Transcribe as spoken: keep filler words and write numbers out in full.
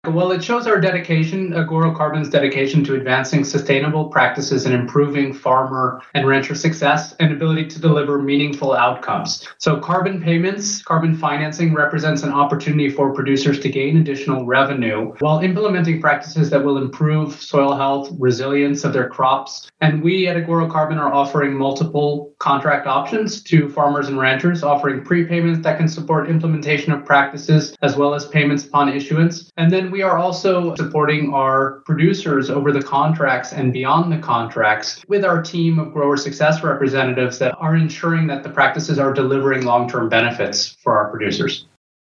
Well, it shows our dedication, Agoro Carbon's dedication to advancing sustainable practices and improving farmer and rancher success and ability to deliver meaningful outcomes. So carbon payments, carbon financing represents an opportunity for producers to gain additional revenue while implementing practices that will improve soil health, resilience of their crops. And we at Agoro Carbon are offering multiple contract options to farmers and ranchers, offering prepayments that can support implementation of practices as well as payments upon issuance. And then we are also supporting our producers over the contracts and beyond the contracts with our team of grower success representatives that are ensuring that the practices are delivering long-term benefits for our producers.